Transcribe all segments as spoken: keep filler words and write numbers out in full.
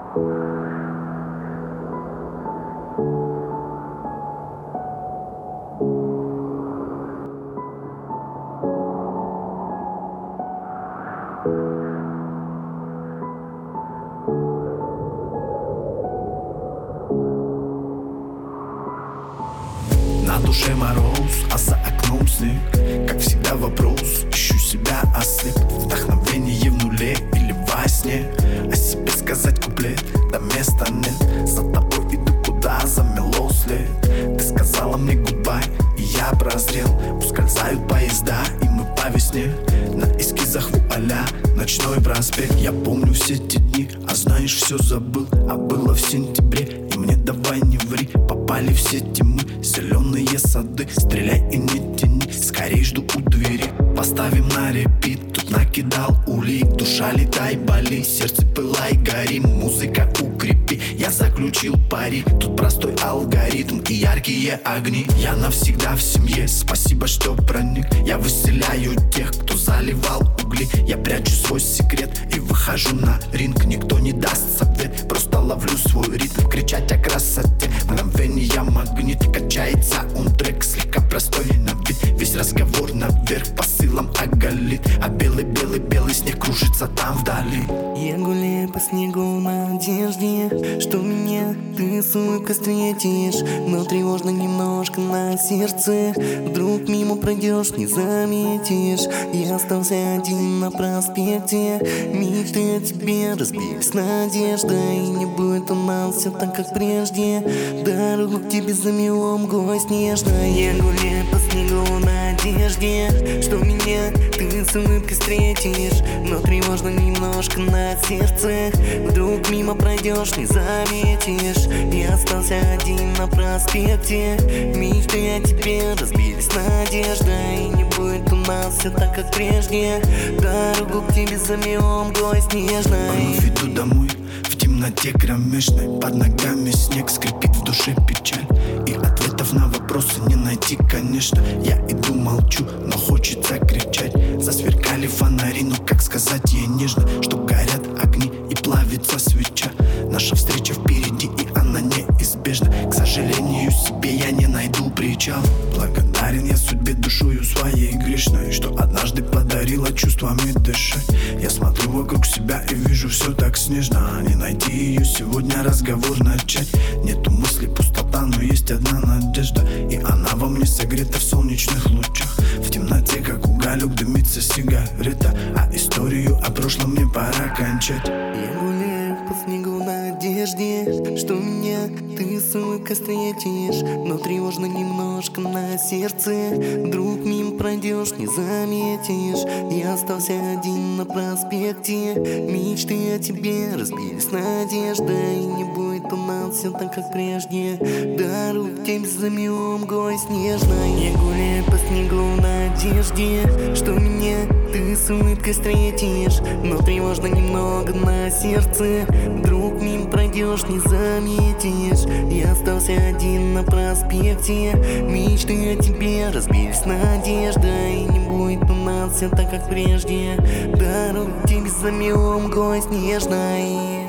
На душе мороз, а за окном снег. Как всегда вопрос, ищу себя ослеп. Вдохновение в нуле или во сне. О себе сказать куплет, да места нет. За тобой иду куда замело след. Ты сказала мне гудбай, и я прозрел. Ускользают поезда, и мы по весне. На эскизах вуаля, ночной проспект. Я помню все те дни, а знаешь, все забыл. А было в сентябре, и мне давай не ври. Попали в сети мы, зеленые сады. Стреляй и не тяни, скорей жду у двери. Поставим на репит, тут накидал улик. Душа летай, боли, сердце пылай, гори. Музыка укрепи, я заключил пари. Тут простой алгоритм и яркие огни. Я навсегда в семье, спасибо, что проник. Я выселяю тех, кто заливал угли. Я прячу свой секрет и выхожу на ринг. Никто не даст совет, просто ловлю свой ритм. Кричать о красоте, мгновение магнит. Качается он трек, слегка простой на вид. Весь разговор наверх посылом оголит. А белый-белый-белый снег кружится там вдали. Я гуляю по снегу в надежде, что меня ты с улыбкой встретишь. Но тревожно немножко на сердце. Вдруг мимо пройдешь, не заметишь. Я остался один на проспекте. Мечты о тебе разбились надеждой. И не будет у нас все так, как прежде. Дорогу к тебе замело мглой снежной. Я гуляю по снегу в надежде, что меня ты с улыбкой встретишь. Но тревожно немножко на сердце. Вдруг мимо пройдешь, не заметишь. Я остался один на проспекте. Мечты о тебе разбились надеждой. И не будет у нас все так, как прежде. Дорогу к тебе замело мглой снежной. Вновь иду домой, в темноте кромешной. Под ногами снег, скрипит в душе печаль. И ответов на вопросы не найти, конечно. Я иду, молчу, но хочется кричать. Засверкали фонари, но как сказать ей нежно, что горят огни и плавится свеча. Наша встреча впереди, и она неизбежна. К сожалению, себе я не найду причал. Благодарен я судьбе душою своей грешной, что однажды подарила чувствами дышать. Я смотрю вокруг себя и вижу все так снежно. Не найти ее сегодня, разговор начать. Нету мысли, пустота, но есть одна надежда. И она во мне согрета в солнечных лучах. В темноте, как уголек, дымится сигарета. А историю о прошлом мне пора кончать. Я гуляю по снегу в надежде, что меня ты с улыбкой встретишь. Но тревожно немножко на сердце. Вдруг мимо пройдешь, не заметишь. Я остался один на проспекте. Мечты о тебе разбились надеждой. И не будет у нас все так, как прежде. Дорогу к тебе замело мглой снежной. Я гуляю по снегу в надежде, что меня ты с улыбкой встретишь. Но тревожно немного на сердце. Вдруг мимо пройдешь, не заметишь. Я остался один на проспекте. Мечты о тебе разбились надеждой. И не будет у нас все так, как прежде. Дорогу к тебе замело мглой снежной.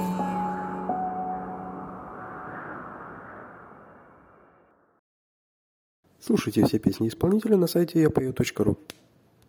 Слушайте все песни исполнителя на сайте я пою точка ру.